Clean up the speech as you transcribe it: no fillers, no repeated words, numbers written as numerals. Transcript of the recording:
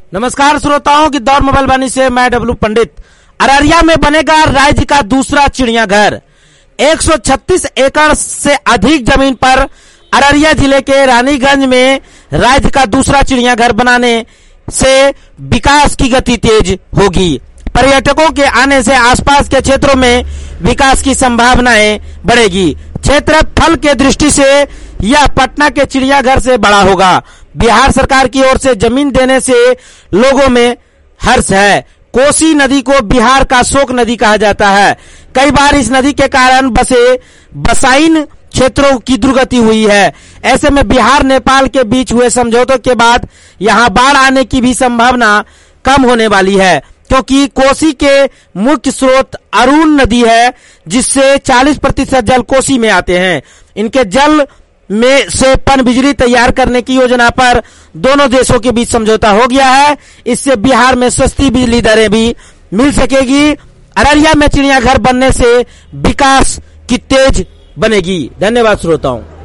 नमस्कार श्रोताओं की दौर मोबाइल वाणी से मैं डब्लू पंडित। अररिया में बनेगा राज्य का दूसरा चिड़ियाघर। 136 एकड़ से अधिक जमीन पर अररिया जिले के रानीगंज में राज्य का दूसरा चिड़ियाघर बनाने से विकास की गति तेज होगी। पर्यटकों के आने से आसपास के क्षेत्रों में विकास की संभावनाएं बढ़ेगी। क्षेत्रफल के दृष्टि से यह पटना के चिड़ियाघर से बड़ा होगा। बिहार सरकार की ओर से जमीन देने से लोगों में हर्ष है। कोसी नदी को बिहार का शोक नदी कहा जाता है। कई बार इस नदी के कारण बसाइन क्षेत्रों की दुर्गति हुई है। ऐसे में बिहार नेपाल के बीच हुए समझौतों के बाद यहां बाढ़ आने की भी संभावना कम होने वाली है, क्योंकि कोसी के मुख्य स्रोत अरुण नदी है, जिससे 40% जल कोसी में आते हैं। इनके जल में से पनबिजली तैयार करने की योजना पर दोनों देशों के बीच समझौता हो गया है। इससे बिहार में सस्ती बिजली दरें भी मिल सकेगी। अररिया में चिड़ियाघर बनने से विकास की तेज बनेगी। धन्यवाद श्रोताओं।